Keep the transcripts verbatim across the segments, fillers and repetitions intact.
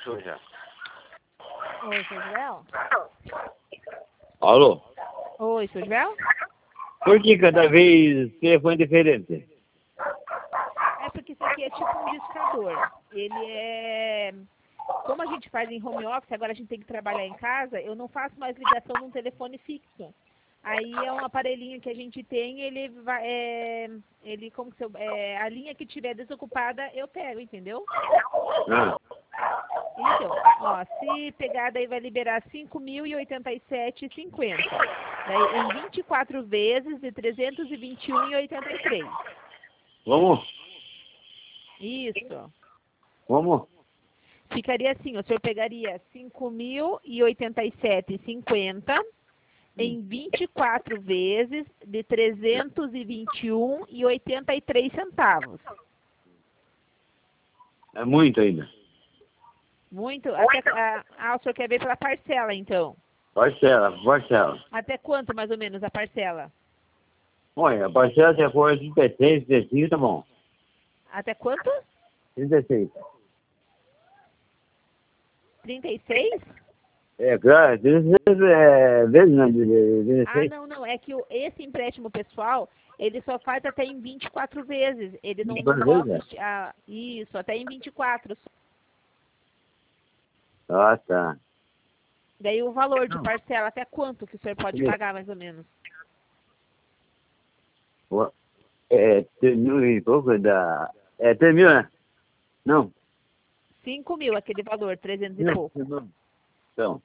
suja. Oi, seu Joel? Alô? Oi, seu Joel? Por que cada vez telefone diferente? É porque isso aqui é tipo um discador. Ele é... Como a gente faz em home office, agora a gente tem que trabalhar em casa, eu não faço mais ligação num telefone fixo. Aí é um aparelhinho que a gente tem, ele vai... É... Ele, como que se eu... É... A linha que tiver desocupada, eu pego, entendeu? Ah, Então, ó, se pegar, daí vai liberar cinco mil e oitenta e sete e cinquenta. Daí em vinte e quatro vezes de trezentos e vinte e um e oitenta e três. vamos? Isso. Vamos? Ficaria assim, o senhor pegaria cinco mil e oitenta e sete e cinquenta em vinte e quatro vezes de trezentos e vinte e um e oitenta e três centavos. É muito ainda. Muito? Até, ah, ah, o senhor quer ver pela parcela, então? Parcela, parcela. Até quanto, mais ou menos, a parcela? Olha, a parcela se for trinta e seis, trinta e cinco, tá bom. Até quanto? trinta e seis. trinta e seis? É, claro, trinta e seis é vezes, não, de- de- de- Ah, seis. não, não. É que o, esse empréstimo pessoal, ele só faz até em vinte e quatro vezes. Ele não, não vinte e quatro posso... vezes, esti- Ah, isso, até em vinte e quatro. Ah, tá. Daí o valor de Não. parcela, até quanto que o senhor pode Sim. pagar, mais ou menos? Ó, É, três mil e pouco da... É, três mil, né? Não. cinco mil, aquele valor, trezentos e Não, pouco. não. Então,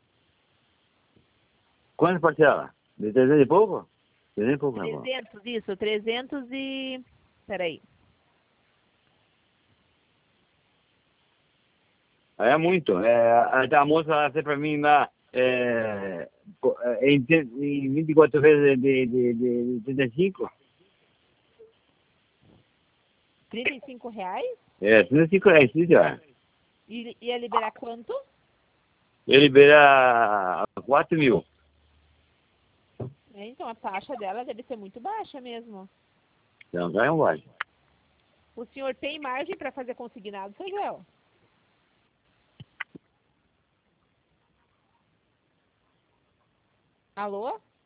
quanto parcela? De trezentos e pouco? trezentos e pouco, tá bom. trezentos, isso, trezentos e... Peraí. É muito. É, a, a moça ela disse pra mim lá, é, co- é, em, tre- em vinte e quatro vezes de, de, de, de trinta e cinco. trinta e cinco reais? É, trinta e cinco reais, sim, ó. E ia liberar quanto? Ele libera quatro mil. É, então, a taxa dela deve ser muito baixa mesmo. Então, vai um vale. O senhor tem margem para fazer consignado, seu Joel? Alô?